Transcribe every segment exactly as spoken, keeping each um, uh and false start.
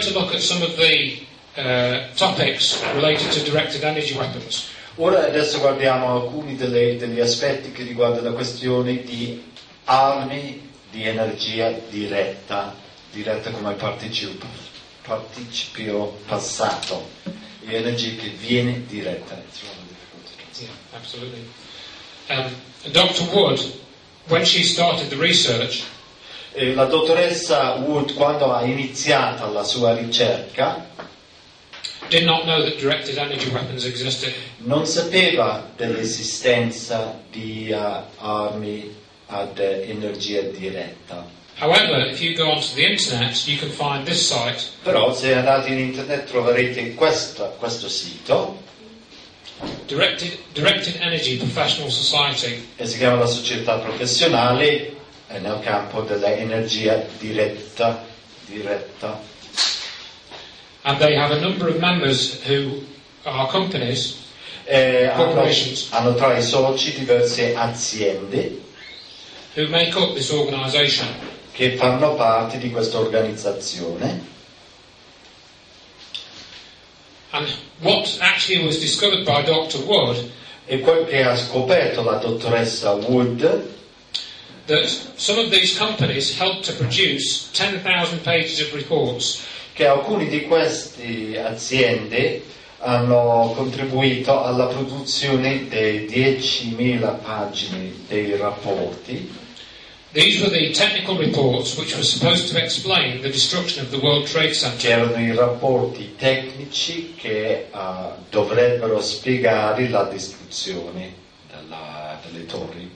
to look at some of the uh, topics related to directed energy weapons. Ora adesso guardiamo alcuni delle, degli aspetti che riguardano la questione di armi di energia diretta, diretta come participio, participio passato, di energia che viene diretta. Yeah, absolutely. Um, Doctor Wood, when she started the research, eh, la dottoressa Wood, quando ha iniziato la sua ricerca, did not know that directed energy weapons existed. Non sapeva dell'esistenza di uh, armi ad energia diretta. However, if you go onto the internet, you can find this site. Però se andate in internet troverete questo, questo sito. Directed, Directed Energy Professional Society. E si chiama la società professionale nel campo dell'energia diretta, diretta. And they have a number of members who are companies, eh, corporations, hanno, hanno tra i soci diverse aziende who make up this organization. Che fanno parte di questa organizzazione. And what actually was discovered by Doctor Wood, e quel che ha scoperto la dottoressa Wood, that some of these companies helped to produce ten thousand pages of reports. Che alcuni di queste aziende hanno contribuito alla produzione di diecimila pagine dei rapporti. These were the technical reports which were supposed to explain the destruction of the World Trade Center. Che erano i rapporti tecnici che uh, dovrebbero spiegare la distruzione della, delle torri.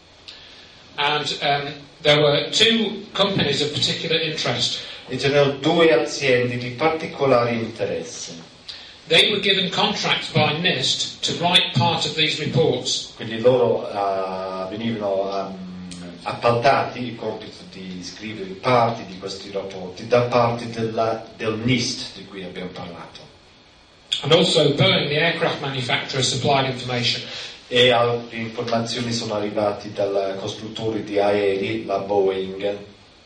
And um, there were two companies of particular interest. E c'erano due aziende di particolare interesse. They were given contracts by NIST to write part of these reports. Quindi loro uh, venivano um, appaltati il compito di scrivere parti di questi rapporti da parte della, del NIST di cui abbiamo parlato. And also Boeing, the aircraft manufacturer, supplied information. E altre informazioni sono arrivate dal costruttore di aerei, la Boeing.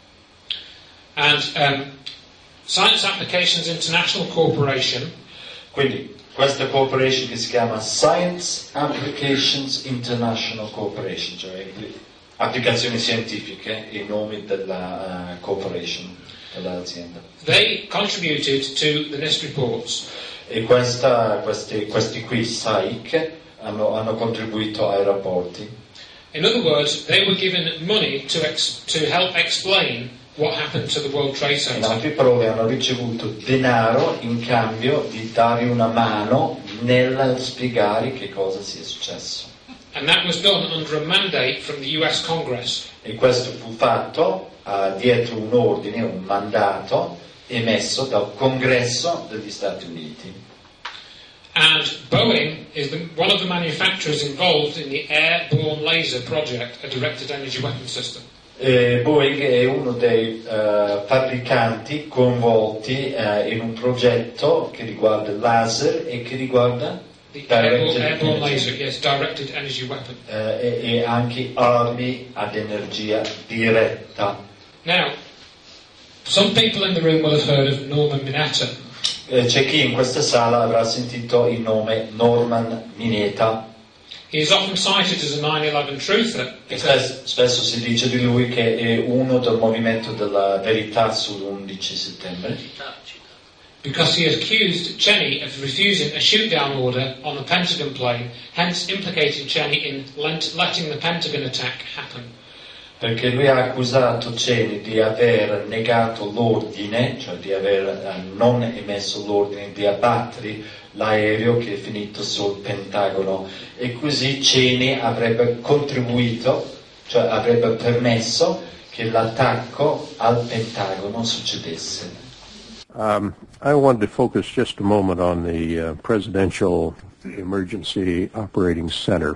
And um, Science Applications International Corporation. Quindi questa corporation che si chiama Science Applications International Corporation, cioè applicazioni scientifiche, i nomi della uh, corporation, dell'azienda. They contributed to the NIST reports. E questa, questi, questi qui, S A I C, hanno, hanno contribuito ai rapporti. In other words, they were given money to, ex- to help explain what happened to the World Trade Center. In altre parole, hanno ricevuto denaro in cambio di dare una mano nel spiegare che cosa sia successo. And that was done under a mandate from the U S Congress. E questo fu fatto uh, dietro un ordine, un mandato emesso dal Congresso degli Stati Uniti. And Boeing is the, one of the manufacturers involved in the Airborne Laser Project, a directed energy weapon system. Eh, Boeing è uno dei uh, fabbricanti coinvolti uh, in un progetto che riguarda il laser e che riguarda the airborne, airborne laser, yes, directed energy weapon. Uh, e, e anche armi ad energia diretta. Now, some people in the room will have heard of Norman Mineta. Eh, c'è chi in questa sala avrà sentito il nome Norman Mineta. He is often cited as a nine eleven truther. Spesso, spesso si dice di lui che è uno del movimento della verità sull'undici settembre. Because he accused Cheney of refusing a shoot-down order on the Pentagon plane, hence implicating Cheney in lent, letting the Pentagon attack happen. Perché lui ha accusato Cheney di aver negato l'ordine, cioè di aver eh, non emesso l'ordine di abbattere l'aereo che è finito sul Pentagono, e così Cheney avrebbe contribuito, cioè avrebbe permesso che l'attacco al Pentagono succedesse. Um, I wanted to focus just a moment on the uh, Presidential Emergency Operating Center.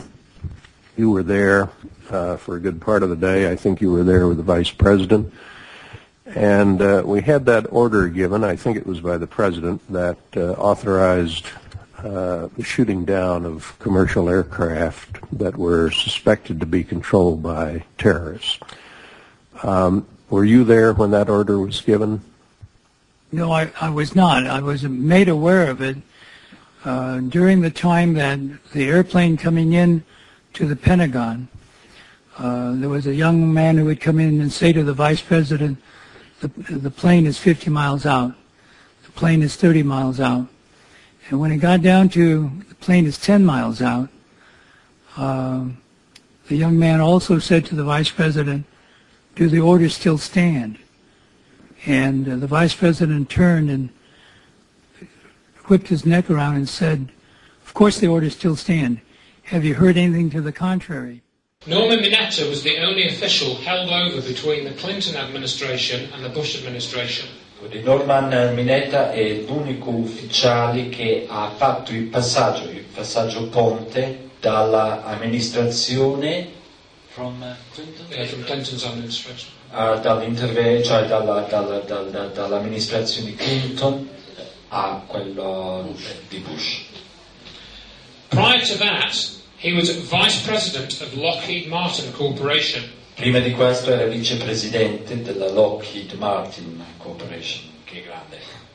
You were there uh, for a good part of the day. I think you were there with the Vice President. And uh, we had that order given, I think it was by the President, that uh, authorized uh, the shooting down of commercial aircraft that were suspected to be controlled by terrorists. Um, were you there when that order was given? No, I, I was not. I was made aware of it uh, during the time that the airplane coming in to the Pentagon. Uh, there was a young man who would come in and say to the vice president, the, the plane is fifty miles out. The plane is thirty miles out. And when it got down to the plane is ten miles out, uh, the young man also said to the vice president, do the orders still stand? And uh, the vice president turned and whipped his neck around and said, of course the orders still stand. Have you heard anything to the contrary? Norman Mineta was the only official held over between the Clinton administration and the Bush administration. Quindi Norman Mineta è l'unico ufficiale che ha fatto il passaggio, il passaggio ponte dall'amministrazione from Clinton? Yeah, from Clinton's administration. Uh, dall'interve- cioè dalla, dalla, dalla, dall'amministrazione Clinton a quello di Bush. Prior to that, he was vice president of Lockheed Martin Corporation. Prima di questo era vicepresidente della Lockheed Martin Corporation, che è grande.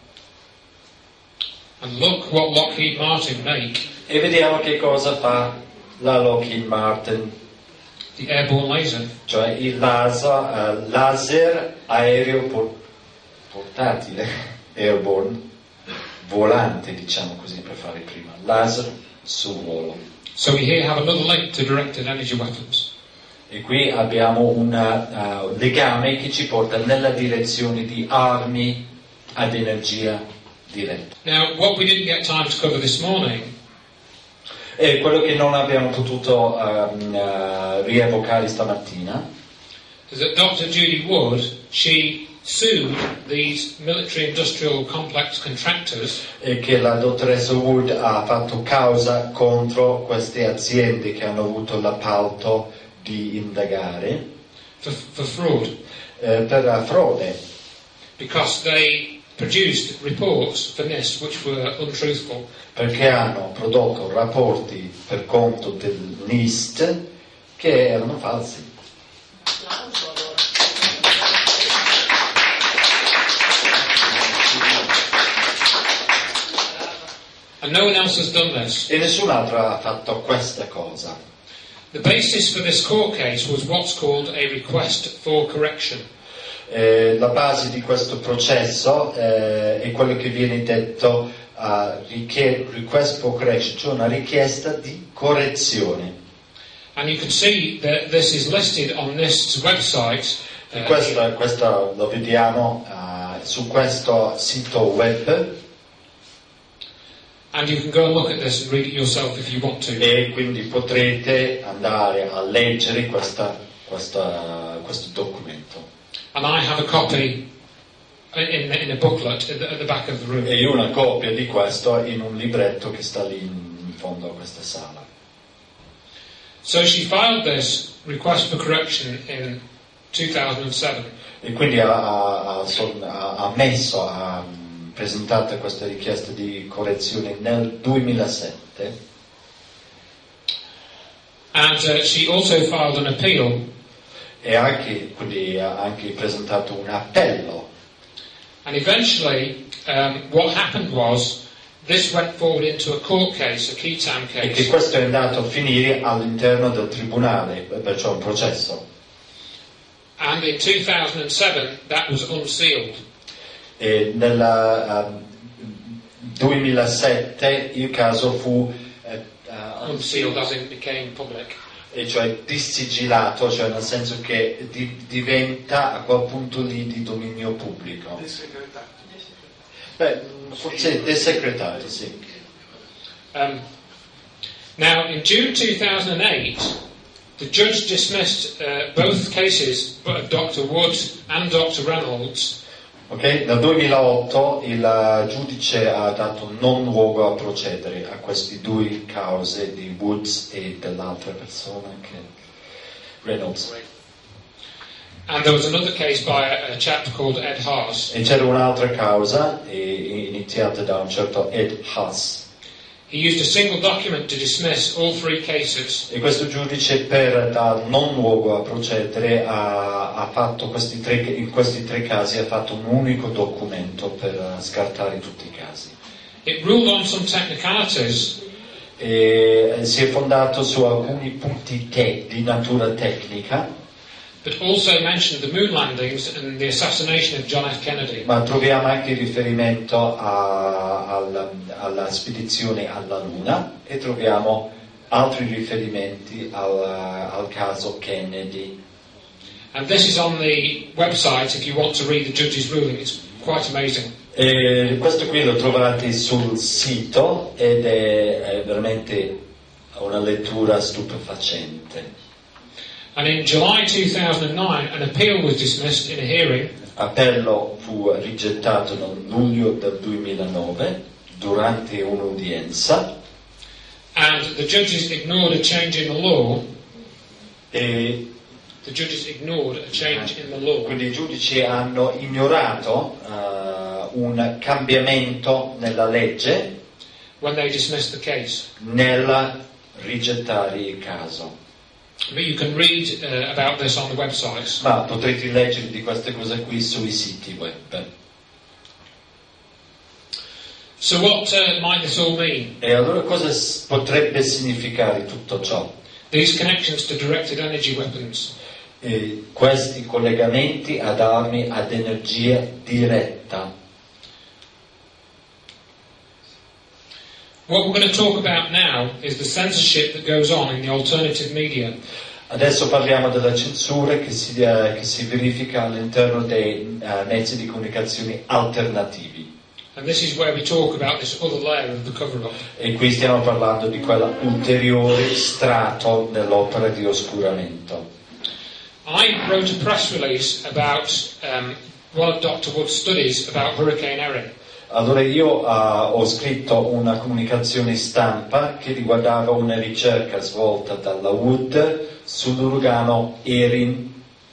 And look what Lockheed Martin make. E vediamo che cosa fa la Lockheed Martin. The airborne laser. Cioè il laser, uh, laser aereo por- portatile, airborne, volante diciamo così per fare prima, laser sul volo. So we here have another link to directed energy weapons. E qui abbiamo un uh, legame che ci porta nella direzione di armi ad energia diretta. Now, what we didn't get time to cover this morning E quello che non abbiamo potuto um, uh, rievocare stamattina is that Doctor Judy Wood, she sued these military industrial complex contractors è che la dottoressa Wood ha fatto causa contro queste aziende che hanno avuto l'appalto di indagare for, for fraud eh, per frode, because they produced reports for NIST which were untruthful. perché hanno prodotto rapporti per conto del NIST che erano falsi. And no one else has done this. E nessun altro ha fatto questa cosa. The basis for this court case was what's called a request for correction. Eh, la base di questo processo eh, è quello che viene detto uh, richie- request for correction, cioè una richiesta di correzione. And you can see that this is listed on NIST's website. E Uh, questo, questo lo vediamo uh, su questo sito web and you can go and look at this and read it yourself if you want to. e quindi potrete andare a leggere questa, questa, questo documento. And I have a copy in, in a booklet at the, at the back of the room. E io ho una copia di questo in un libretto che sta lì in fondo a questa sala. So she filed this request for correction in two thousand seven. E quindi ha, ha, ha, ha messo, ha presentato questa richiesta di correzione nel duemilasette. And uh, she also filed an appeal. E anche, quindi ha anche presentato un appello. And eventually, um, what happened was, this went forward into a court case, a Ketam E che case. questo è andato a finire all'interno del tribunale, perciò un processo. And in two thousand seven, that was unsealed. E nel uh, duemilasette il caso fu uh, uh, Unsealed as in became public. e cioè dissigillato, cioè nel senso che di, diventa a quel punto lì di dominio pubblico. Beh, forse desecretato, sì. Um, now, in June two thousand eight, the judge dismissed uh, both cases of Doctor Wood and Doctor Reynolds. Ok, nel duemilaotto il giudice ha dato non luogo a procedere a queste due cause di Woods e dell'altra persona che Reynolds. And there was another case by a, a chap called Ed Haas. E c'era un'altra causa eh, iniziata da un certo Ed Haas. He used a single document to dismiss all three cases. E questo giudice, per dar non luogo a procedere, ha, ha fatto questi tre, in questi tre casi ha fatto un unico documento per scartare tutti i casi. It ruled on some technicalities. E si è fondato su alcuni punti te- di natura tecnica, but also mentioned the moon landings and the assassination of John F. Kennedy. ma troviamo anche il riferimento a, alla, alla spedizione alla Luna e troviamo altri riferimenti al, al caso Kennedy. And this is on the website if you want to read the judge's ruling. It's quite amazing. E questo qui lo trovate sul sito ed è, è veramente una lettura stupefacente. And in July two thousand nine, an appeal was dismissed in a hearing. Appello fu rigettato nel luglio del duemilanove durante un'udienza And the judges ignored a change in the law. e The judges ignored a change in the law. quindi i giudici hanno ignorato uh, un cambiamento nella legge When they dismissed the case. nel rigettare il caso. But you can read uh, about this on the websites. Ma potrete leggere di queste cose qui sui siti web. So what uh, might this all mean? E allora cosa s- potrebbe significare tutto ciò? These connections to directed energy weapons. E questi collegamenti ad armi ad energia diretta. What we're going to talk about now is the censorship that goes on in the alternative media. Adesso parliamo della censura che si, eh, che si verifica all'interno dei eh, mezzi di comunicazione alternativi. And this is where we talk about this other layer of the cover-up. E qui stiamo parlando di quella ulteriore strato dell'opera di oscuramento. I wrote a press release about um, one of Doctor Wood's studies about Hurricane Erin. Allora io uh, ho scritto una comunicazione stampa che riguardava una ricerca svolta dalla Wood sull'uragano Erin.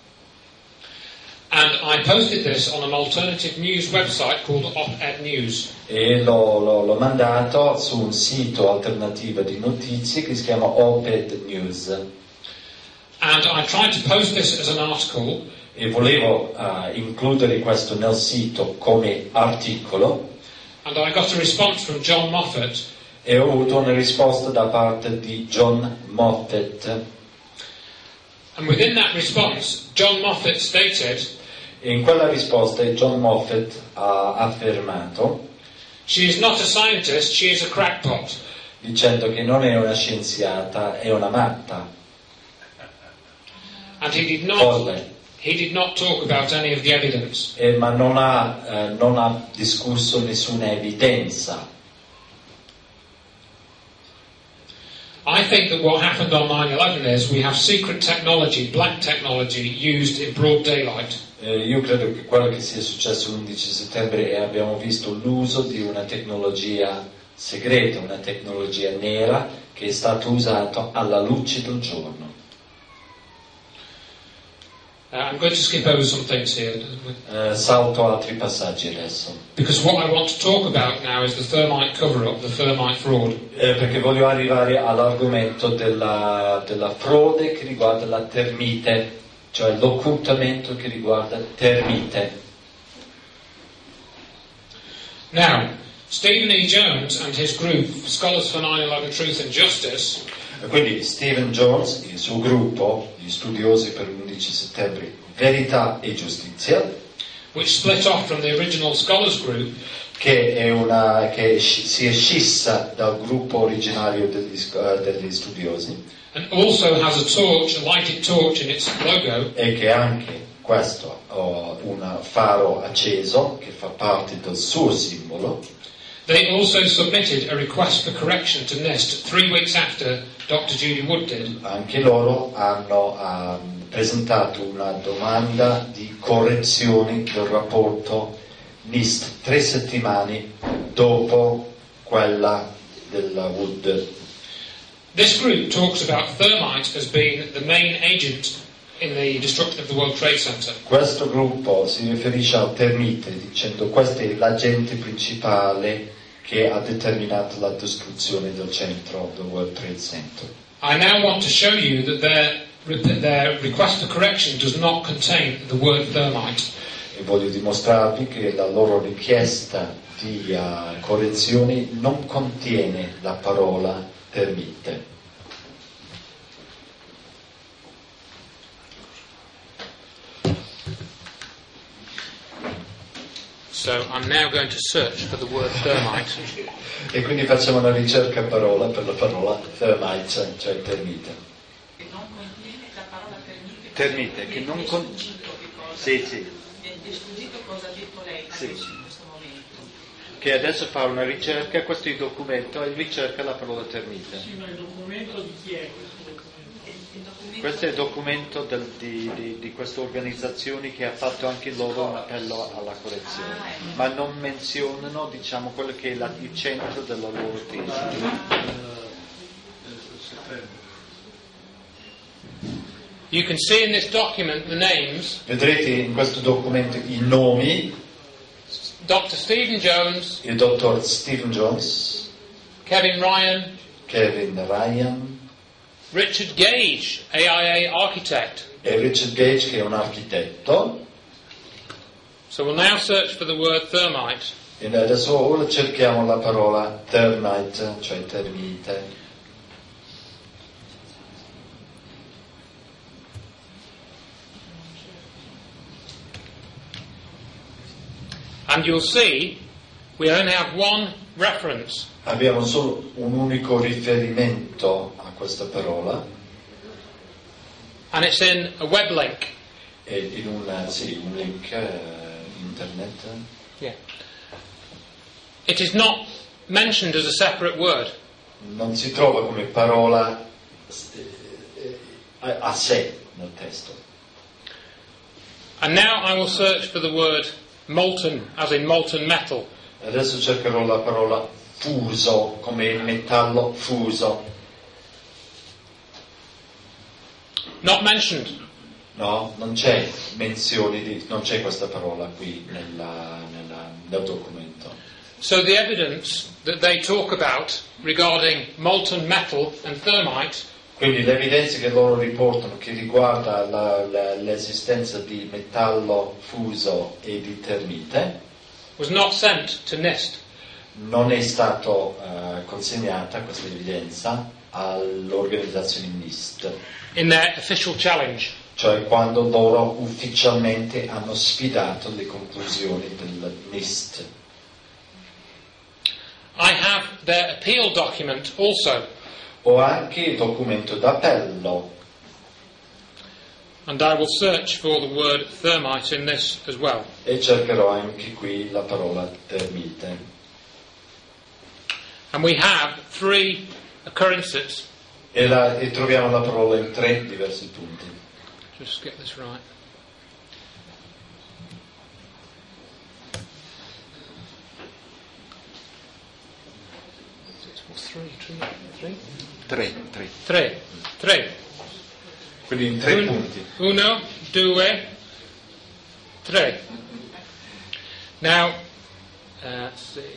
And I posted this on an alternative news website called Op-Ed News. E l'ho, l'ho, l'ho mandato su un sito alternativo di notizie che si chiama Op-Ed News. And I tried to post this as an article. E volevo uh, includere questo nel sito come articolo. And I got a response from John Moffat. E ho avuto una risposta da parte di John Moffat. And within that response, John Moffat stated, E in quella risposta John Moffat ha affermato, she is not a scientist, she is a crackpot. dicendo che non è una scienziata, è una matta. And he did not, Folle. he did not talk about any of the evidence. Eh, ma non ha, eh, non ha discusso nessuna evidenza. I think that what happened on nine eleven is we have secret technology, black technology, used in broad daylight. Eh, io credo che quello che sia successo l'undici settembre è abbiamo visto l'uso di una tecnologia segreta, una tecnologia nera che è stata usata alla luce del giorno. Uh, I'm going to skip over some things here. Eh, salto altri passaggi adesso. Because what I want to talk about now is the thermite cover-up, the thermite fraud. Eh, perché voglio arrivare all'argomento della, della frode che riguarda la termite, cioè l'occultamento che riguarda termite. Now, Stephen E. Jones and his group, Scholars for nine eleven Truth and Justice, E quindi Stephen Jones, il suo gruppo, gli studiosi per l'undici settembre, Verità e Giustizia, which split off from the original Scholars group, che, è una, che si è scissa dal gruppo originario degli, uh, degli studiosi, and also has a torch, a lighted torch in its logo, e che anche questo ha uh, un faro acceso che fa parte del suo simbolo. they also submitted a request for correction to NIST three weeks after Doctor Judy Wood did. Anche loro hanno um, presentato una domanda di correzione del rapporto NIST tre settimane dopo quella della Wood. This group talks about thermite as being the main agent in the destruction of the World Trade Center. Questo gruppo si riferisce al termite dicendo questo è l'agente principale che ha determinato la distruzione del centro del World Trade Center. I now want to show you that their, their request for correction does not contain the word thermite. E voglio dimostrarvi che la loro richiesta di uh, correzione non contiene la parola termite. So I'm now going to search for the word thermite. E quindi facciamo una ricerca parola per la parola thermite, cioè termite. Che non contiene la parola termite. Termite, che non contiene. Sì, sì. È sfuggito cosa ha detto lei Sì. adesso in questo momento. Che adesso fa una ricerca, questo è il documento, e ricerca la parola termite. Sì, ma il documento di chi è questo documento? Il documento Questo è il documento del, di, di, di queste organizzazioni che ha fatto anche loro un appello alla correzione, ma non menzionano, diciamo, quello che è la, il centro della loro tesi. You can see in this document the names: Vedrete in questo documento i nomi: Doctor Stephen Jones, il dottor Stephen Jones, Kevin Ryan, Kevin Ryan Richard Gage, A I A architect. e Richard Gage, che è un architetto. So we'll now search for the word thermite. E adesso ora cerchiamo la parola termite, cioè termite. And you'll see we only have one reference. Abbiamo solo un unico riferimento a questa parola, And it's in a web link. e in un, sì, un link eh, internet. Yeah. It is not mentioned as a separate word. Non si trova come parola eh, a, a sé nel testo. And now I will search for the word molten, as in molten metal. Adesso cercherò la parola fuso, come metallo fuso. Not mentioned. No, non c'è menzione di, non c'è questa parola qui nella, nella, nel documento. So the evidence that they talk about regarding molten metal and thermite Quindi l'evidenza che loro riportano che riguarda la, la, l'esistenza di metallo fuso e di termite was not sent to NIST. non è stato uh, consegnata questa evidenza all'organizzazione NIST, In their official challenge. cioè quando loro ufficialmente hanno sfidato le conclusioni del NIST. I have their appeal document also, Ho anche il documento d'appello and I will search for the word thermite in this as well. e cercherò anche qui la parola termite. And we have three occurrences. E, la, e troviamo la parola in tre diversi punti. Just get this right. Three, three, three? Tre, tre. Tre. Tre. Quindi in tre Un- punti. Uno, due, tre. Now, uh, let's see.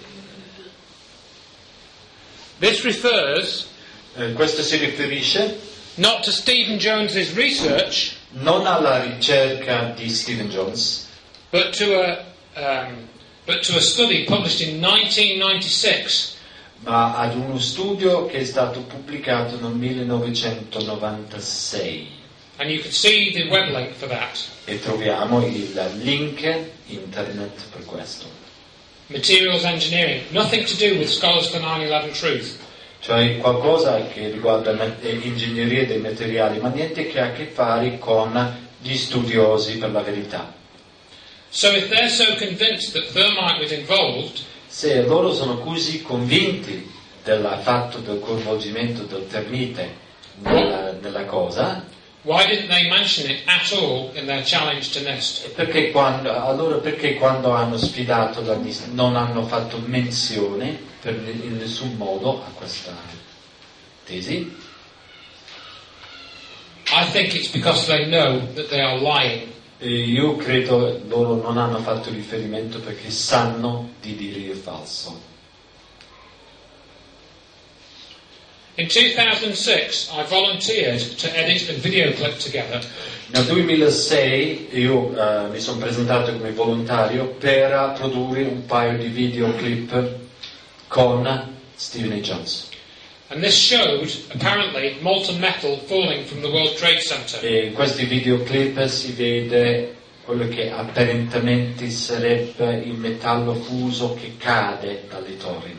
This refers Eh, questo si riferisce not to Stephen Jones's research, non alla ricerca di Stephen Jones, but to a um, but to a study published in nineteen ninety-six ma ad uno studio che è stato pubblicato nel millenovecentonovantasei. and you can see the web link for that. E troviamo il link internet per questo. Materials engineering, nothing to do with Scholars for nine eleven Truth. Cioè qualcosa che riguarda l'ingegneria dei materiali, ma niente che ha a che fare con gli studiosi per la verità. So if they're so convinced that thermite was involved, Se loro sono così convinti del fatto del coinvolgimento del termite nella, nella cosa, why didn't they mention it at all in their challenge to NIST? perché quando, allora perché quando hanno sfidato la NIST non hanno fatto menzione per, in nessun modo a questa tesi? I think it's because they know that they are lying. E io credo loro non hanno fatto riferimento perché sanno di dire il falso. In two thousand six, I volunteered to edit a video clip together. Nel duemilasei io uh, mi sono presentato come volontario per produrre un paio di videoclip con Stephen E. Jones. And this showed, apparently, molten metal falling from the World Trade Center. E in questi videoclip si vede quello che apparentemente sarebbe il metallo fuso che cade dalle torri.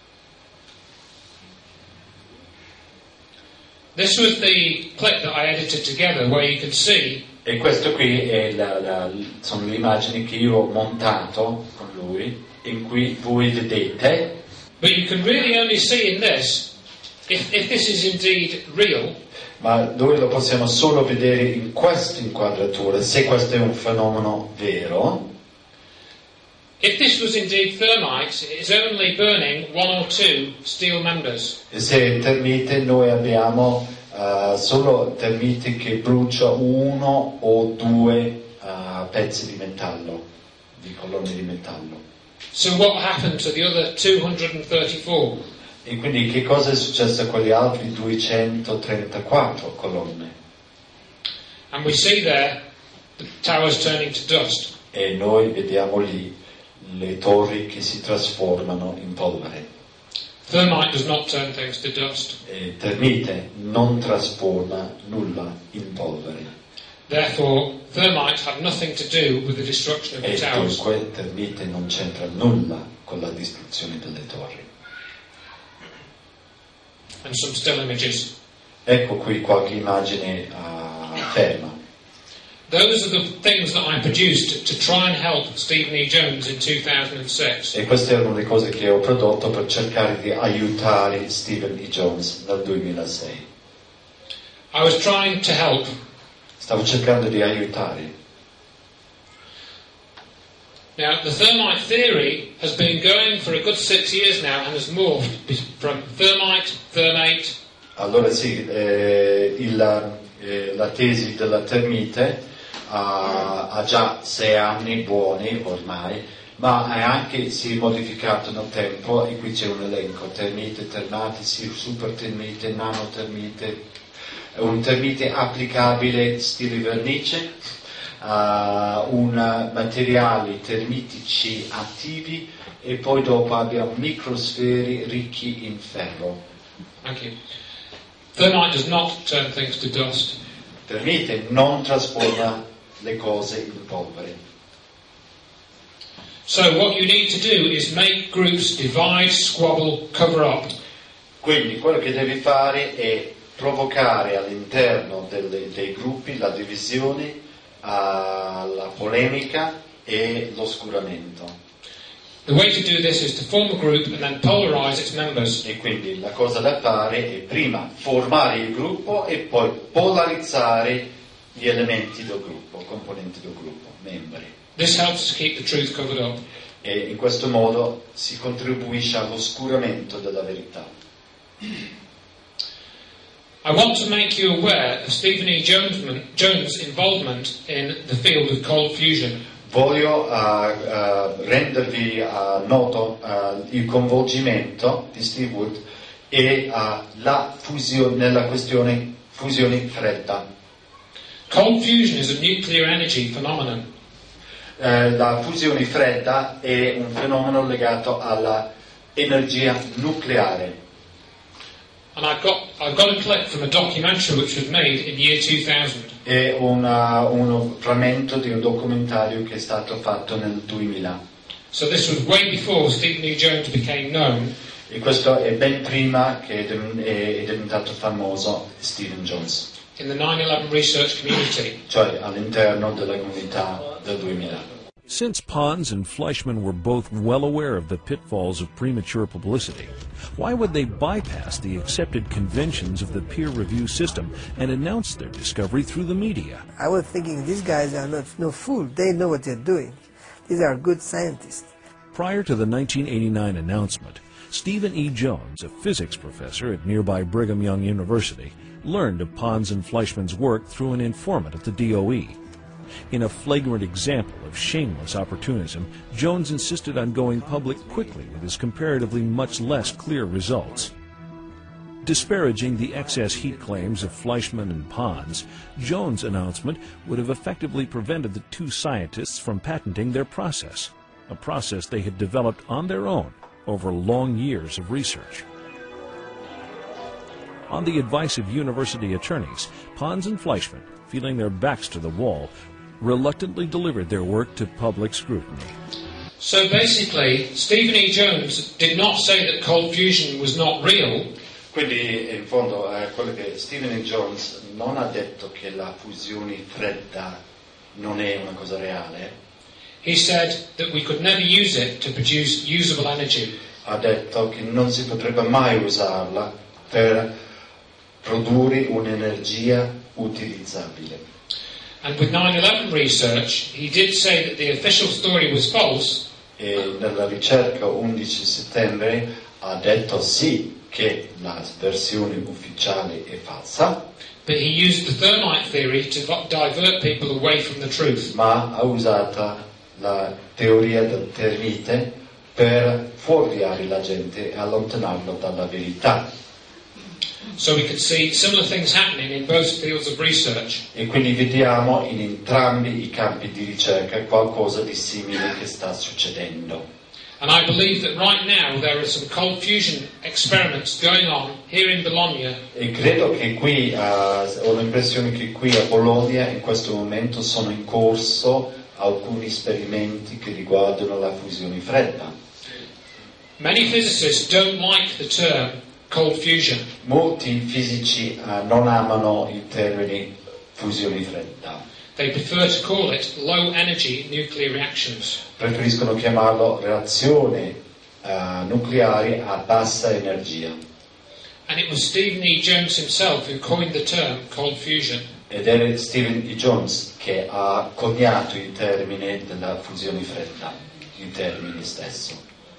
This was the clip that I edited together, where you can see E questo qui è la, la, sono le immagini che io ho montato con lui, in cui voi vedete. But you can really only see in this, if, if this is indeed real, Ma dove lo possiamo solo vedere in questa inquadratura, se questo è un fenomeno vero. if this was indeed thermite, it's only burning one or two steel members. E se è termite, noi abbiamo uh, solo termite che brucia uno o due uh, pezzi di metallo, di colonne di metallo. So what happened to the other two hundred thirty-four? E quindi che cosa è successo a quegli altri duecentotrentaquattro colonne? And we see there the towers turning to dust. E noi vediamo lì le torri che si trasformano in polvere. Thermite does not turn things to dust. E termite non trasforma nulla in polvere. Therefore, thermite had nothing to do with the destruction of the E towers. dunque termite non c'entra nulla con la distruzione delle torri. And some still images. Ecco qui qualche immagine uh, ferma. Those are the things that I produced to try and help Stephen E. Jones in two thousand six. E queste erano le cose che ho prodotto per cercare di aiutare Stephen E. Jones nel duemilasei. I was trying to help. Stavo cercando di aiutare. Now, the thermite theory has been going for a good six years now and has morphed from thermite, thermate. Allora sì, eh, il, eh, la tesi della termite ha, ha già sei anni buoni ormai, ma è anche si è modificato nel tempo e qui c'è un elenco: termite, termati, super termite, nanotermite, un termite applicabile stile vernice, uh, un materiali termitici attivi e poi dopo abbiamo microsferi ricchi in ferro. Thank you. Thermite does not turn things to dust. Termite non trasforma le cose in polvere. So what you need to do is make groups divide, squabble, cover up. Quindi quello che devi fare è provocare all'interno delle, dei gruppi la divisione, uh, la polemica e l'oscuramento. The way to do this is to form a group and then polarize its members. E quindi la cosa da fare è prima formare il gruppo e poi polarizzare gli elementi del gruppo, componenti del gruppo, membri. This helps to keep the truth covered up. E in questo modo si contribuisce all'oscuramento della verità. I want to make you aware of Stephen E. Jones' Jones' involvement in the field of cold fusion. Voglio uh, uh, rendervi uh, noto uh, il coinvolgimento di Steve Wood e uh, la fusione, nella questione fusione fredda. Cold fusion is a nuclear energy phenomenon. Uh, la fusione fredda è un fenomeno legato alla energia nucleare. And I've got, I've got a clip from a documentary which was made in year two thousand. È una, uno frammento di un documentario che è stato fatto nel duemila. So this was way before Stephen E. Jones became known. E questo è ben prima che è diventato famoso Stephen Jones. In the nine eleven research community. Cioè all'interno della comunità del duemila. Since Pons and Fleischmann were both well aware of the pitfalls of premature publicity, why would they bypass the accepted conventions of the peer review system and announce their discovery through the media? I was thinking, these guys are not no fool. They know what they're doing. These are good scientists. Prior to the nineteen eighty-nine announcement, Stephen E. Jones, a physics professor at nearby Brigham Young University, learned of Pons and Fleischmann's work through an informant at the D O E. In a flagrant example of shameless opportunism, Jones insisted on going public quickly with his comparatively much less clear results. Disparaging the excess heat claims of Fleischmann and Pons, Jones' announcement would have effectively prevented the two scientists from patenting their process, a process they had developed on their own over long years of research. On the advice of university attorneys, Pons and Fleischmann, feeling their backs to the wall, reluctantly delivered their work to public scrutiny. So basically, Stephen E. Jones did not say that cold fusion was not real. Quindi in fondo eh, quello che Stephen E. Jones non ha detto che la fusione fredda non è una cosa reale. He said that we could never use it to produce usable energy. Ha detto che non si potrebbe mai usarla per produrre un'energia utilizzabile. And with nine eleven research, he did say that the official story was false. E nella ricerca undici settembre ha detto sì che la versione ufficiale è falsa, but he used the thermite theory to divert people away from the truth. ma ha usato la teoria del termite per fuorviare la gente e allontanarlo dalla verità. So we could see similar things happening in both fields of research. E quindi vediamo in entrambi i campi di ricerca qualcosa di simile che sta succedendo. And I believe that right now there are some cold fusion experiments going on here in Bologna. E credo che qui, uh, ho l'impressione che qui a Bologna in questo momento sono in corso alcuni esperimenti che riguardano la fusione fredda. Many physicists don't like the term cold fusion. Molti fisici uh, non amano il termine fusione fredda. They prefer to call it low energy nuclear reactions. Preferiscono chiamarlo reazione uh, nucleare a bassa energia. And it was Stephen E. Jones himself who coined the term cold fusion. Ed è Stephen E. Jones che ha coniato il termine della fusione fredda, il termine stesso.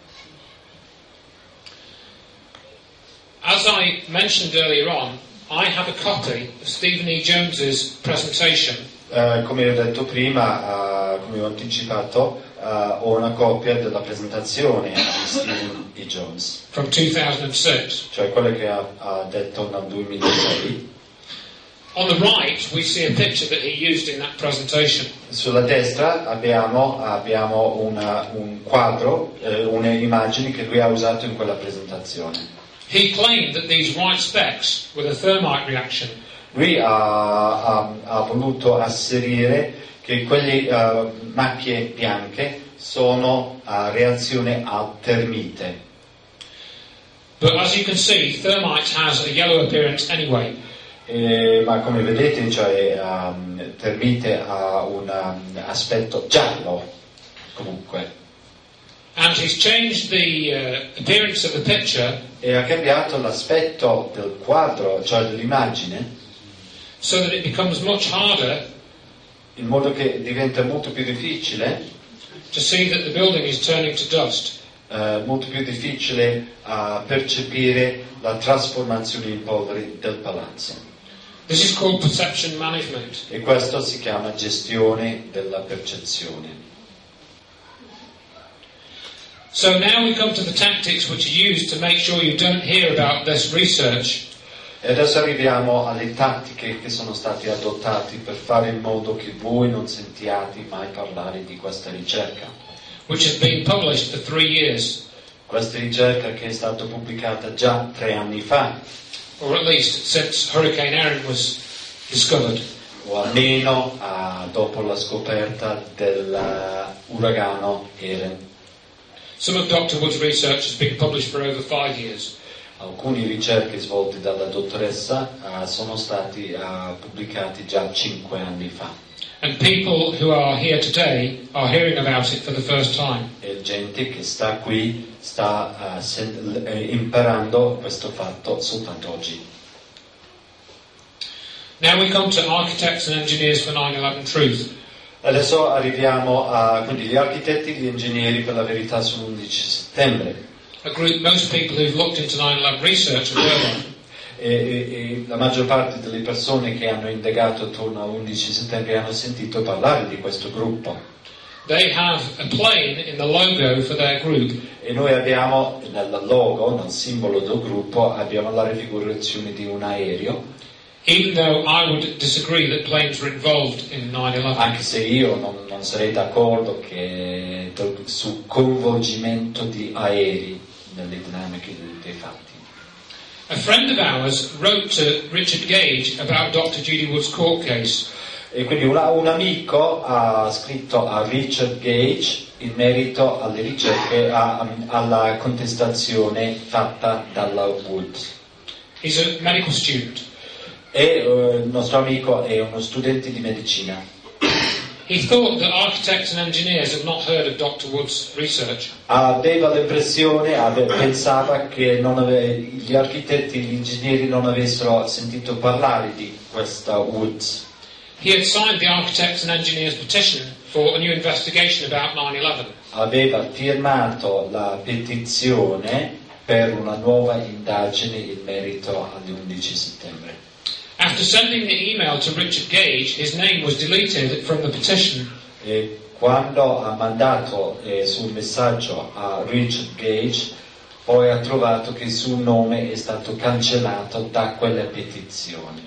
As I mentioned earlier on, I have a copy of Stephen E. Jones's presentation. Uh, come ho detto prima, uh, come ho anticipato, uh, ho una copia della presentazione di Stephen E. Jones, From two thousand six. cioè quella che ha, ha detto nel duemilasei. On the right, we see a picture that he used in that presentation. Sulla destra abbiamo, abbiamo una, un quadro, eh, un'immagine che lui ha usato in quella presentazione. He claimed that these white specks were the thermite reaction. Lui ha, ha, ha voluto asserire che quelle uh, macchie bianche sono uh, reazione al termite. But as you can see, thermite has a yellow appearance anyway. Eh, ma come vedete, cioè, um, termite ha un um, aspetto giallo, comunque. And he's changed the uh, appearance of the picture E ha cambiato l'aspetto del quadro, cioè dell'immagine, so that it becomes much harder in modo che diventa molto più difficile, to see that the building is turning to dust. eh, molto più difficile a percepire la trasformazione in polvere del palazzo. This is called perception management. E questo si chiama gestione della percezione. So now we come to the tactics which are used to make sure you don't hear about this research. E adesso arriviamo alle tattiche che sono state adottate per fare in modo che voi non sentiate mai parlare di questa ricerca. Which has been published for three years, Questa ricerca che è stata pubblicata già tre anni fa, or at least since Hurricane Erin was discovered. o almeno uh, dopo la scoperta dell'uragano Erin. Some of Doctor Wood's research has been published for over five years. Alcune ricerche svolte dalla dottoressa uh, sono stati uh, pubblicati già cinque anni fa. And people who are here today are hearing about it for the first time. E gente che sta qui sta uh, sen- eh, imparando questo fatto soltanto oggi. Now we come to architects and engineers for nine eleven Truth. Adesso arriviamo a quindi, gli architetti e gli ingegneri per la verità sull'undici settembre. A group most people who've looked into nine eleven research have heard of. E, e, e la maggior parte delle persone che hanno indagato attorno all'undici settembre hanno sentito parlare di questo gruppo. they have a plane in the logo for their group. E noi abbiamo nel logo, nel simbolo del gruppo, abbiamo la raffigurazione di un aereo, Even though I would disagree that planes were involved in nine eleven. anche se io non, non sarei d'accordo che, sul coinvolgimento di aerei nelle dinamiche dei fatti. A friend of ours wrote to Richard Gage about doctor Judy Wood's court case. E quindi un, un amico ha scritto a Richard Gage in merito alle ricerche, a, alla contestazione fatta dalla Wood. He's a medical student. E uh, il nostro amico è uno studente di medicina. He thought that architects and engineers had not heard of doctor Wood's research. Aveva l'impressione, ave, pensava che non ave, gli architetti e gli ingegneri non avessero sentito parlare di questa Woods. He had signed the architects and engineers petition for a new investigation about nine eleven. Aveva firmato la petizione per una nuova indagine in merito all'undici settembre. After sending the email to Richard Gage, his name was deleted from the petition. E quando ha mandato eh, sul messaggio a Richard Gage, poi ha trovato che il suo nome è stato cancellato da quella petizione.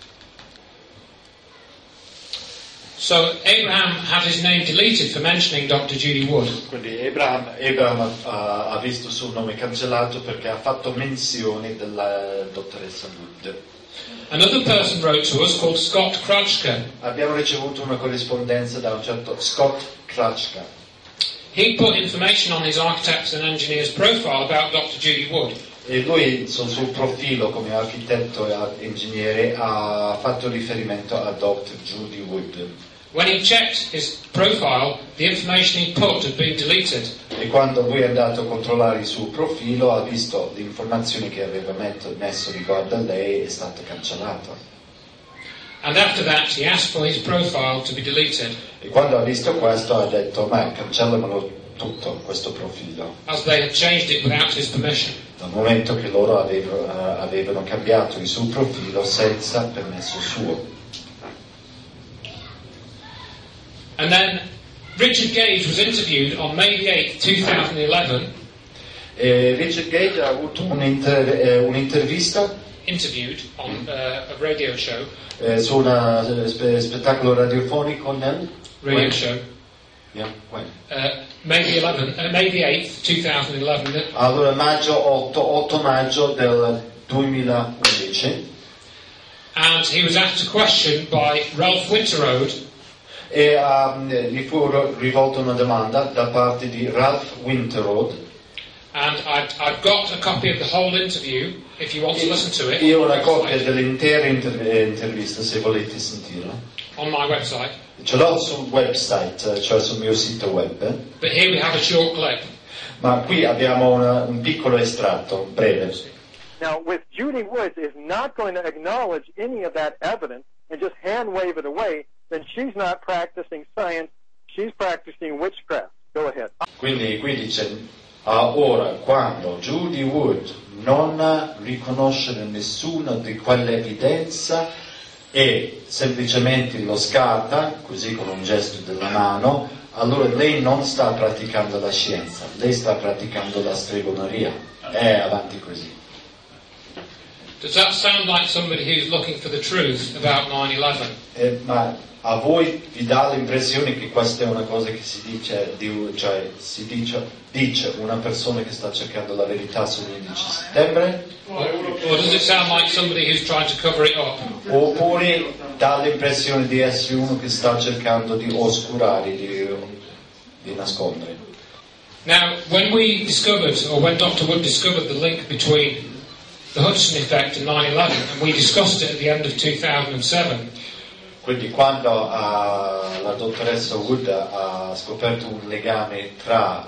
So Abraham had his name deleted for mentioning doctor Judy Wood. Quindi Abraham, Abraham ha, ha visto il suo nome cancellato perché ha fatto menzione della dottoressa Wood. Another person wrote to us called Scott Krachka. Abbiamo ricevuto una corrispondenza da un certo Scott Krachka. He put information on his architects and engineers profile about doctor Judy Wood. E lui sul suo profilo come architetto e ingegnere ha fatto riferimento a doctor Judy Wood. When he checked his profile, the information he put had been deleted. E quando lui è andato a controllare il suo profilo ha visto le informazioni che aveva metto, messo riguardo a lei è stata cancellata. And after that he asked for his profile to be deleted. E quando ha visto questo ha detto ma cancellamelo tutto questo profilo. As they had changed it without his permission. Dal momento che loro avevano, uh, avevano cambiato il suo profilo senza permesso suo. And then Richard Gage was interviewed on May the eighth, twenty eleven. E Richard Gage ha avuto un'inter- eh, un'intervista Interviewed on uh, a radio show. eh, su un spe- spettacolo radiofonico nel Radio when? show. Yeah, when? Uh, May the eleventh, uh, May the eighth, twenty eleven. Allora maggio otto, otto maggio del duemilaundici. And he was asked a question by Ralph Winterode. E um, gli fu rivolta una domanda da parte di Ralph Winterode. And I've, I've got a copy of the whole interview, if you want to listen to it. Io ho una copia dell'intera inter- intervista, se volete sentirla. On my website. Ce l'ho sul website, cioè sul mio sito web. But here we have a short clip. Ma qui abbiamo una, un piccolo estratto, breve. Now, with Judy Woods is not going to acknowledge any of that evidence and just hand wave it away, then she's not practicing science, she's practicing witchcraft. Go ahead. Quindi qui dice, ah, ora, quando Judy Wood non riconosce nessuna di quell'evidenza e semplicemente lo scarta, così con un gesto della mano, allora lei non sta praticando la scienza, lei sta praticando la stregoneria. È avanti così. Does that sound like somebody who's looking for the truth about nine eleven? Eh, ma a voi vi dà l'impressione che questa è una cosa che si dice, di, cioè si dice, dice una persona che sta cercando la verità sull'undici settembre? Or, or does it sound like somebody who's trying to cover it up? Oppure dà l'impressione di essere uno che sta cercando di oscurare, di, di nascondere? Now, when we discovered, or when Doctor Wood discovered the link between the Hudson effect and nine eleven, and we discussed it at the end of two thousand seven, quindi quando uh, la dottoressa Wood ha scoperto un legame tra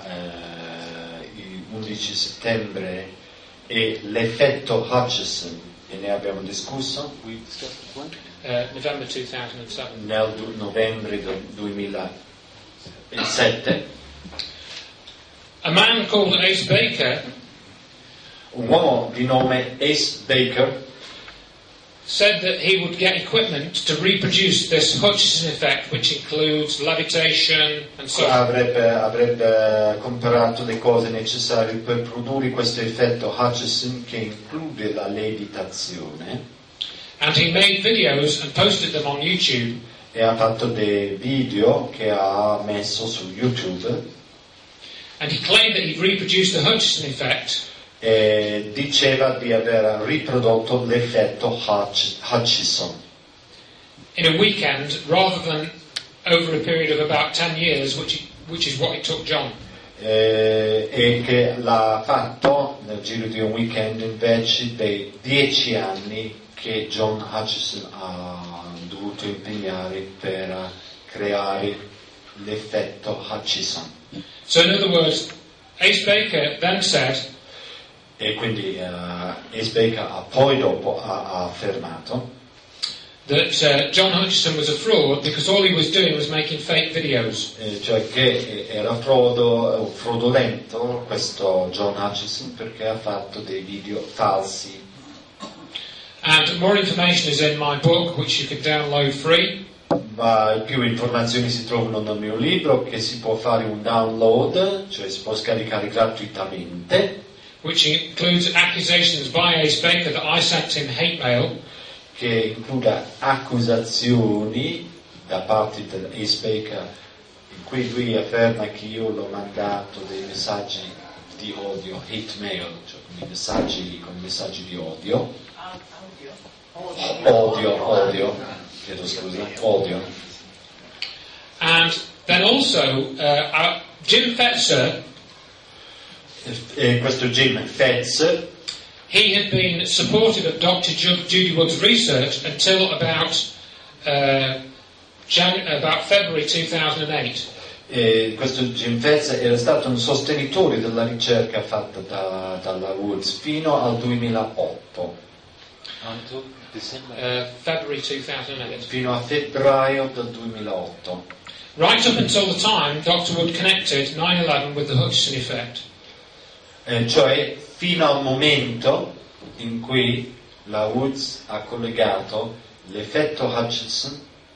uh, l'undici settembre e l'effetto Hutchison, e ne abbiamo discusso uh, November two thousand seven, nel du- novembre del duemilasette, a man called Ace Baker un uomo di nome Ace Baker said that he would get equipment to reproduce this Hutchison effect, which includes levitation and so on. Avrebbe, avrebbe comprato le cose necessarie per produrre questo effetto Hutchison che include la levitazione. And he made videos and posted them on YouTube. E ha fatto dei video che ha messo su YouTube. And he claimed that he'd reproduced the Hutchison effect. E diceva di aver riprodotto l'effetto Hutch, Hutchison in a weekend rather than over a period of about ten years, which, which is what it took John. e, e che l'ha fatto nel giro di un weekend invece dei dieci anni che John Hutchison ha dovuto impegnare per creare l'effetto Hutchison. So in other words, Ace Baker then said, e quindi uh, Ace Baker ha poi dopo ha, ha affermato that uh, John Hutchison was a fraud because all he was doing was making fake videos. eh, cioè che era frodo, fraudolento questo John Hutchison perché ha fatto dei video falsi. And more information is in my book, which you can download free. Ma più informazioni si trovano nel mio libro che si può fare un download, cioè si può scaricare gratuitamente, which includes accusations by Ace Baker that I sent him hate mail. Che include accusazioni da parte di Ace Baker in cui lui afferma che io l'ho mandato dei messaggi di odio, hate mail, cioè con, messaggi, con messaggi di odio. Odio, odio, chiedo scusa, odio. And then also uh, our Jim Fetzer, e questo Jim Fetzer, he had been supportive of Doctor Judy Wood's research until about uh, Jan- about February two thousand eight. E questo Jim Fetzer era stato un sostenitore della ricerca fatta da, dalla Woods fino al duemilaotto. Uh, February two thousand eight. Fino a febbraio del duemilaotto. Right up until the time Doctor Wood connected nine eleven with the Hutchison effect. Eh, cioè fino al momento in cui la Woods ha collegato l'effetto Hutchison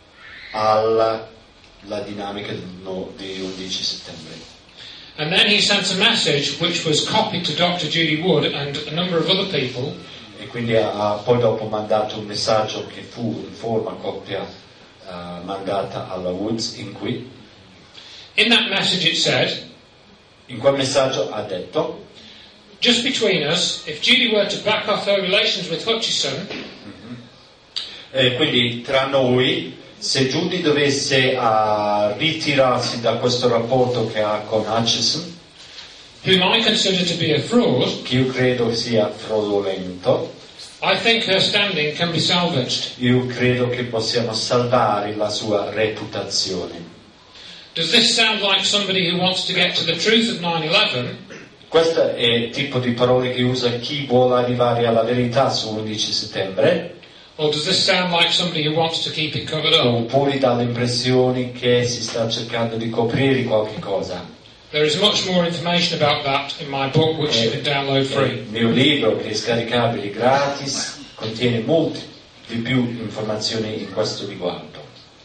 alla la dinamica del no, di undici settembre. And then he sent a message which was copied to Doctor Judy Wood and a number of other people. E quindi ha, ha poi dopo mandato un messaggio che fu in forma copia uh, mandata alla Woods in cui in that message it said, in quel messaggio ha detto, just between us, if Judy were to back off her relations with Hutchison, mm-hmm. e quindi tra noi, se Judy dovesse uh, ritirarsi da questo rapporto che ha con Hutchison, whom I consider to be a fraud, che io credo sia fraudolento, I think her standing can be salvaged. Io credo che possiamo salvare la sua reputazione. Does this sound like somebody who wants to get to the truth of nine eleven? Questo è il tipo di parole che usa chi vuole arrivare alla verità su undici settembre? Or does this sound like somebody who wants to keep it covered up? Oppure dà l'impressione che si sta cercando di coprire qualche cosa. There is much more information about that in my book, which you can download free. Il mio libro, che è scaricabile gratis, contiene molte di più informazioni in questo riguardo.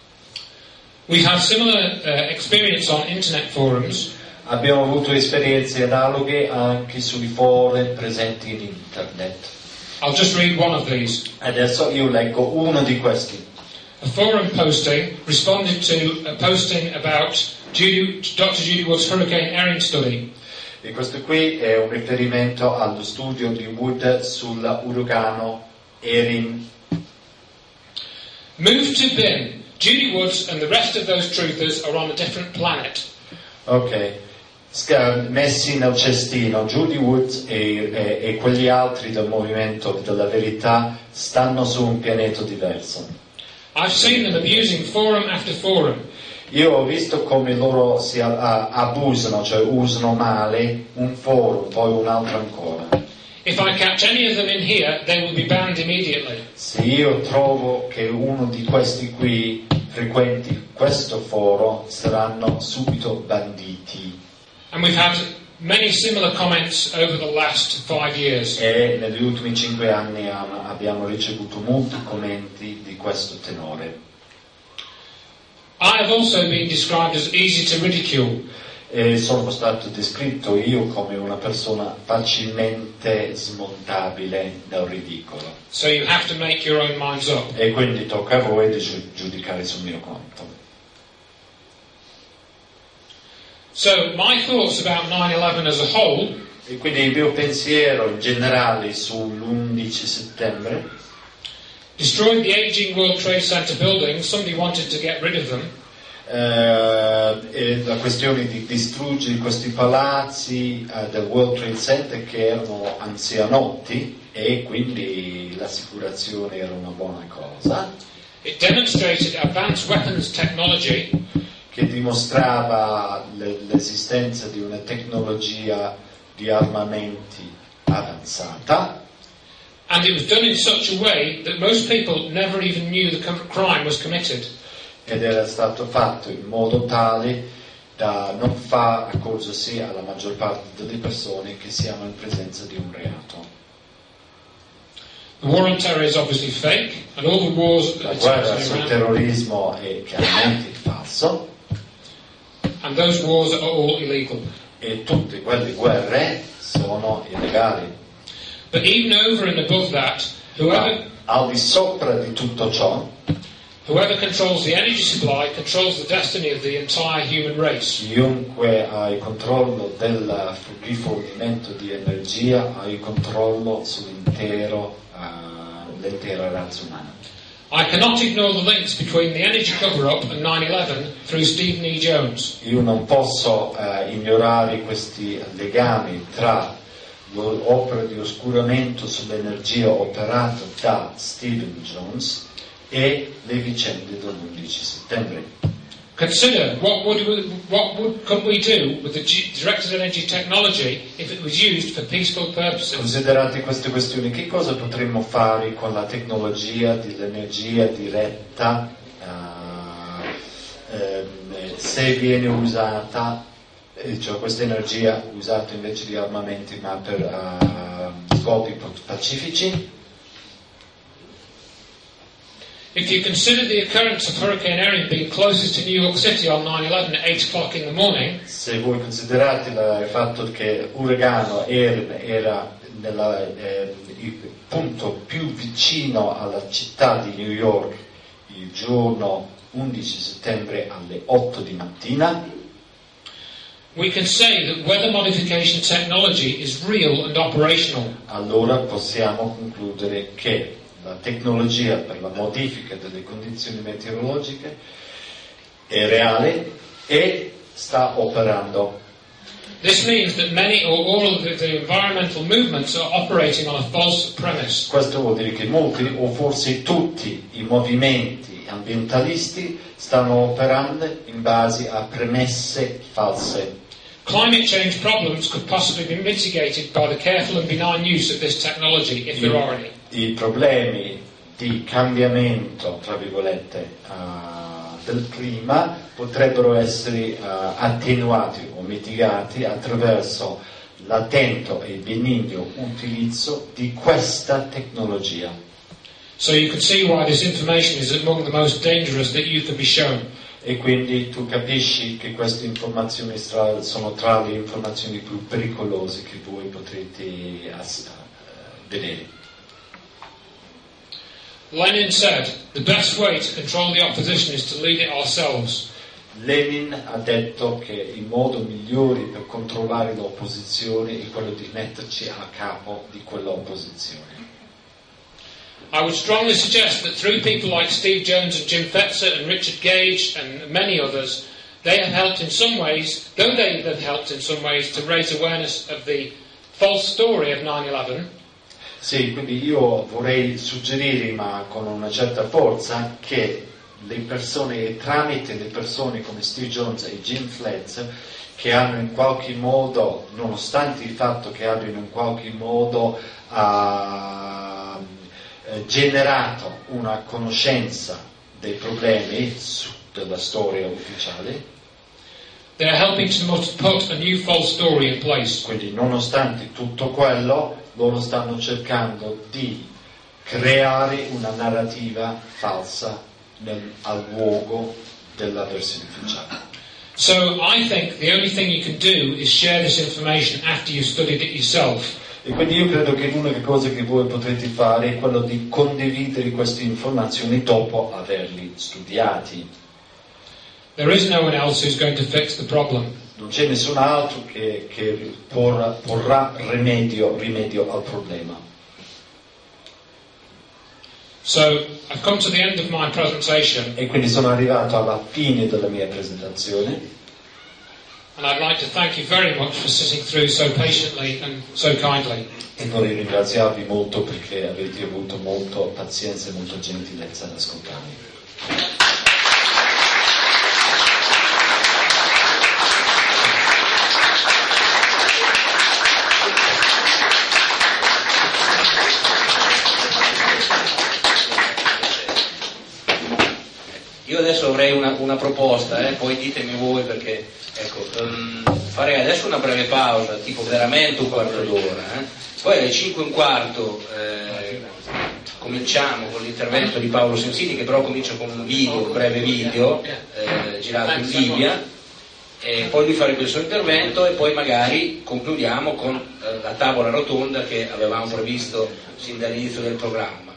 We have similar uh, experience on internet forums. Abbiamo avuto esperienze analoghe anche sui forum presenti in internet. I'll just read one of these. Adesso io leggo uno di questi. A forum posting responded to a posting about Judy, Doctor Judy Wood's Hurricane Erin study. E questo qui è un riferimento allo studio di Wood sull'uragano Erin. Moved to bin. Judy Woods and the rest of those truthers are on a different planet. Ok. Sca- messi nel cestino, Judy Woods e, e, e quegli altri del movimento della verità stanno su un pianeta diverso. I've seen them abusing forum after forum. Io ho visto come loro si a- a- abusano, cioè usano male un forum, poi un altro ancora. If I catch any of them in here, they will be banned immediately. Se io trovo che uno di questi qui frequenti questo foro, saranno subito banditi. And we've had many similar comments over the last five years. E negli ultimi cinque anni am- abbiamo ricevuto molti commenti di questo tenore. I have also been described as easy to ridicule. E sono stato descritto io come una persona facilmente smontabile da un ridicolo. So you have to make your own minds up. E quindi tocca a voi di giu- giudicare sul mio conto. So my thoughts about nine eleven as a whole E quindi il mio pensiero in generale sull'undici settembre destroyed the aging World Trade Center buildings. Somebody wanted to get rid of them. eh, e la questione di distruggere questi palazzi eh, del World Trade Center che erano anzianotti e quindi l'assicurazione era una buona cosa, It demonstrated advanced weapons technology che dimostrava le- l'esistenza di una tecnologia di armamenti avanzata, and it was done in such a way that most people never even knew the com- crime was committed. ed era stato fatto in modo tale da non far accorgersi alla maggior parte delle persone che siamo in presenza di un reato. The war on terror is obviously fake, and all the wars La that guerra are sul around, terrorismo è chiaramente falso and those wars are all illegal. e tutte quelle guerre sono illegali. But even over and above that, Ma whoever al di sopra di tutto ciò, whoever controls the energy supply controls the destiny of the entire human race. chiunque ha il controllo del rifornimento di energia ha il controllo sull'intero, eh, l'intera razza umana. I cannot ignore the links between the energy cover-up and nine eleven through Stephen E. Jones. Io non posso eh, ignorare questi legami tra l'opera di oscuramento sull'energia operata da Stephen Jones e le vicende dell'undici settembre. Consider what would we, what would could we do with the G- directed energy technology if it was used for peaceful purposes? Considerate queste questioni, che cosa potremmo fare con la tecnologia dell'energia diretta eh, ehm, se viene usata, eh, cioè questa energia usata invece di armamenti ma per eh, scopi pacifici? If you consider the occurrence of Hurricane Erin being closest to New York City on nine eleven at eight o'clock in the morning, Se voi considerate la- il fatto che l'uragano Erin era nella, eh, il punto più vicino alla città di New York il giorno undici settembre alle otto di mattina, we can say that weather modification technology is real and operational. allora possiamo concludere che la tecnologia per la modifica delle condizioni meteorologiche è reale e sta operando. This means that many or all of the, the environmental movements are operating on a false premise. Questo vuol dire che molti o forse tutti i movimenti ambientalisti stanno operando in base a premesse false. Climate change problems could possibly be mitigated by the careful and benign use of this technology, if there are any. I problemi di cambiamento, tra virgolette, uh, del clima potrebbero essere uh, attenuati o mitigati attraverso l'attento e benigno utilizzo di questa tecnologia. So you can see why this information is among the most dangerous that you can be shown. E quindi tu capisci che queste informazioni stra- sono tra le informazioni più pericolose che voi potrete ass- uh, vedere. Lenin said, the best way to control the opposition is to lead it ourselves. Lenin ha detto che il modo migliore per controllare l'opposizione è quello di metterci a capo di quell'opposizione. I would strongly suggest that through people like Steve Jones and Jim Fetzer and Richard Gage and many others, they have helped in some ways, though they have helped in some ways to raise awareness of the false story of nine eleven. Sì, quindi io vorrei suggerire, ma con una certa forza, che le persone, tramite le persone come Steve Jones e Jim Fletcher, che hanno in qualche modo, nonostante il fatto che abbiano in qualche modo uh, generato una conoscenza dei problemi su, della storia ufficiale, they're helping to mut- put a new false story in place. Quindi nonostante tutto quello, loro stanno cercando di creare una narrativa falsa nel, al luogo della versione ufficiale. So I think the only thing you can do is share this information after you've studied it yourself. E quindi io credo che l'unica cosa che voi potrete fare è quello di condividere queste informazioni dopo averli studiati. There is no one else who's going to fix the problem. Non c'è nessun altro che, che porrà, porrà rimedio, rimedio al problema. So I've come to the end of my presentation. E quindi sono arrivato alla fine della mia presentazione. And I'd like to thank you very much for sitting through so patiently and so kindly. E vorrei ringraziarvi molto perché avete avuto molto pazienza e molta gentilezza ad ascoltarmi. Io adesso avrei una, una proposta, eh, poi ditemi voi perché, ecco, um, farei adesso una breve pausa, tipo veramente un quarto d'ora, eh. Poi alle cinque e un quarto eh, cominciamo con l'intervento di Paolo Sensini, che però comincia con un video, un breve video eh, girato in Libia, e poi lui farebbe il suo intervento e poi magari concludiamo con eh, la tavola rotonda che avevamo previsto sin dall'inizio del programma.